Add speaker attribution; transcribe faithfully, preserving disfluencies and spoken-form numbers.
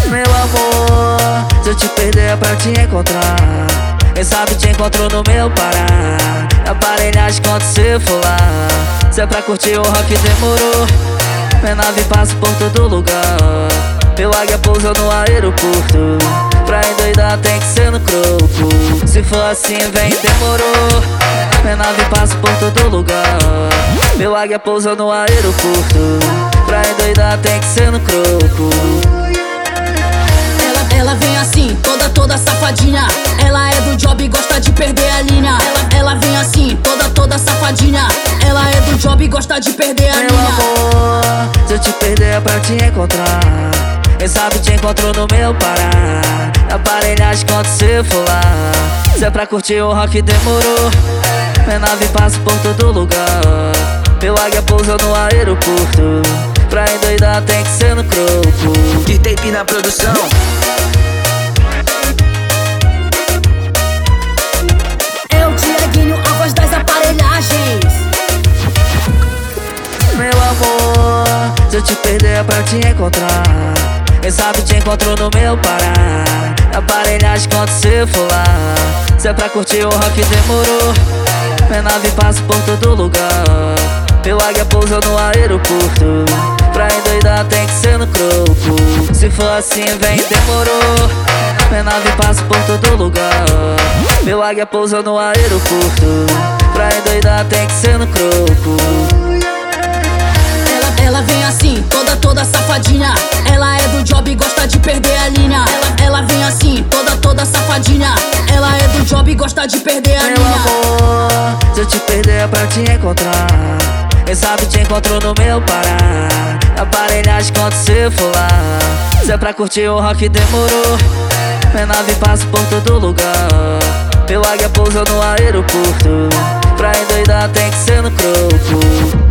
Speaker 1: Meu amor, se eu te perder é pra te encontrar. Quem sabe te encontro no meu Pará. Aparelhagem quando cê for lá. Se é pra curtir o rock demorou. Minha nave passa por todo lugar. Meu águia pousa no aeroporto. Pra endoidar tem que ser no croco. Se for assim vem, demorou. Minha nave passa por todo lugar. Meu águia pousa no aeroporto. Pra endoidar tem que ser no croco.
Speaker 2: Ela, ela vem assim, toda, toda safadinha. Ela é do job e gosta de perder a linha. Ela, ela vem assim, toda, toda safadinha. Ela é do job e gosta de perder a
Speaker 1: Meu
Speaker 2: linha.
Speaker 1: amor, se eu te perder é pra te encontrar. Quem sabe te encontro no meu Pará. Aparelhagem quando cê for lá. Se é pra curtir o rock demorou. Minha nave passa por todo lugar. Meu águia pousa no aeroporto. Pra endoidar tem que ser no croco.
Speaker 3: De tape na produção.
Speaker 2: É o Tiaguinho, a voz das aparelhagens.
Speaker 1: Meu amor, se eu te perder é pra te encontrar. Quem sabe te encontro no meu Pará. Aparelhagem quando cê for lá. Se é pra curtir o rock demorou. Minha nave passa por todo lugar. Meu águia pousa no aeroporto. Pra endoidar tem que ser no croco. Se for assim vem, demorou. Minha nave passa por todo lugar. Meu águia pousa no aeroporto. Pra endoidar tem que ser no croco.
Speaker 2: Ela, ela vem assim, toda, toda safadinha. Ela é do job e gosta de perder a linha. Ela, ela vem assim, toda, toda safadinha. Ela é do job e gosta de perder a
Speaker 1: Meu
Speaker 2: linha.
Speaker 1: amor, se eu te perder é pra te encontrar. Quem sabe te encontro no meu Pará. Aparelhagem quando cê for lá. Se é pra curtir o rock demorou. Minha nave passa por todo lugar. Meu águia pousa no aeroporto. Pra endoidar tem que ser no croco.